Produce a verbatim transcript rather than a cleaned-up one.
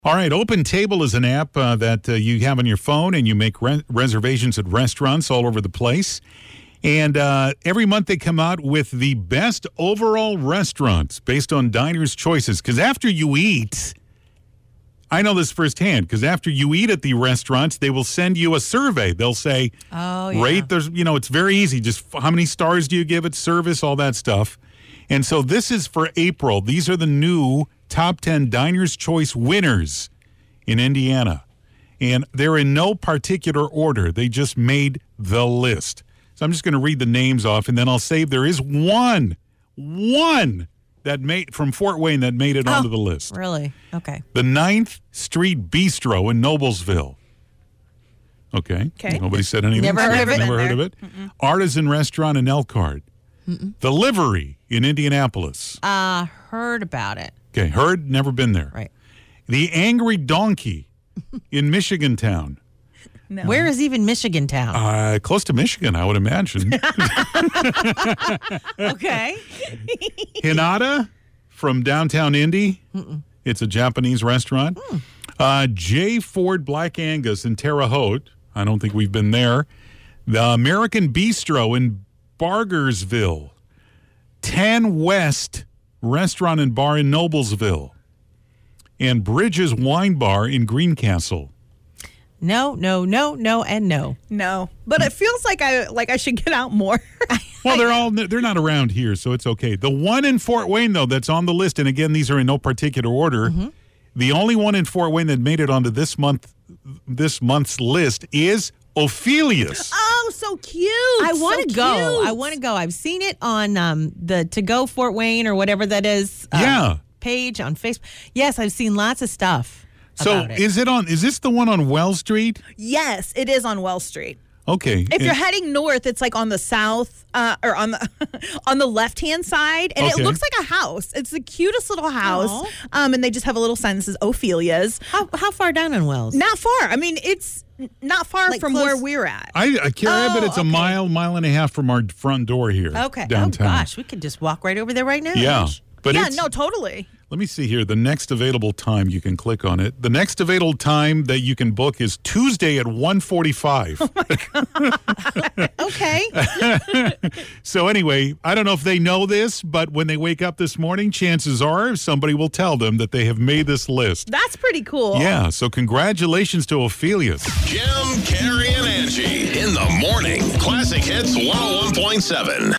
All right, Open Table is an app uh, that uh, you have on your phone, and you make re- reservations at restaurants all over the place. And uh, every month they come out with the best overall restaurants based on diners' choices. Because after you eat, I know this firsthand, because after you eat at the restaurants, they will send you a survey. They'll say, oh, yeah. rate, there's, you know, it's very easy. Just how many stars do you give it, service, all that stuff. And so this is for April. These are the new top ten Diners' Choice winners in Indiana. And they're in no particular order. They just made the list. So I'm just going to read the names off, and then I'll say there is one, one that made from Fort Wayne that made it oh, onto the list. Really? Okay. The ninth Street Bistro in Noblesville. Okay. Okay. Nobody said anything. Never heard of it. Never heard there. of it. Mm-mm. Artisan Restaurant in Elkhart. Mm-mm. The Livery in Indianapolis. Uh, heard about it. Okay. Heard, never been there. Right. The Angry Donkey in Michigan Town. No. Where is even Michigan Town? Uh, close to Michigan, I would imagine. Okay. Hinata from downtown Indy. Mm-mm. It's a Japanese restaurant. Mm. Uh, J. Ford Black Angus in Terre Haute. I don't think we've been there. The American Bistro in Bargersville. Ten West Restaurant and Bar in Noblesville. And Bridges Wine Bar in Greencastle. No, no, no, no, and no. No, but it feels like I like I should get out more. Well, they're all they're not around here, so it's okay. The one in Fort Wayne, though, that's on the list, and again, these are in no particular order. Mm-hmm. The only one in Fort Wayne that made it onto this month this month's list is Ophelia's. Oh, so cute! I want to so go. cute. I want to go. I've seen it on um, the To Go Fort Wayne or whatever that is. Uh, yeah. Page on Facebook. Yes, I've seen lots of stuff. So about it. is it on? Is this the one on Wells Street? Yes, it is on Wells Street. Okay. If and, you're heading north, it's like on the south uh, or on the on the left hand side, and Okay. it looks like a house. It's the cutest little house, Aw. um, and they just have a little sign that says Ophelia's. how how far down on Wells? Not far. I mean, it's not far Like from close- where we're at. I, I can't. I bet Oh, it's a okay. mile, mile and a half from our front door here. Okay. Downtown. Oh gosh, we could just walk right over there right now. Yeah. But yeah, it's- no, totally. Let me see here. The next available time, you can click on it. The next available time that you can book is Tuesday at one forty-five. Okay. So anyway, I don't know if they know this, but when they wake up this morning, chances are somebody will tell them that they have made this list. That's pretty cool. Yeah, so congratulations to Ophelia's. Jim, Carrie, and Angie in the morning. Classic Hits one oh one point seven.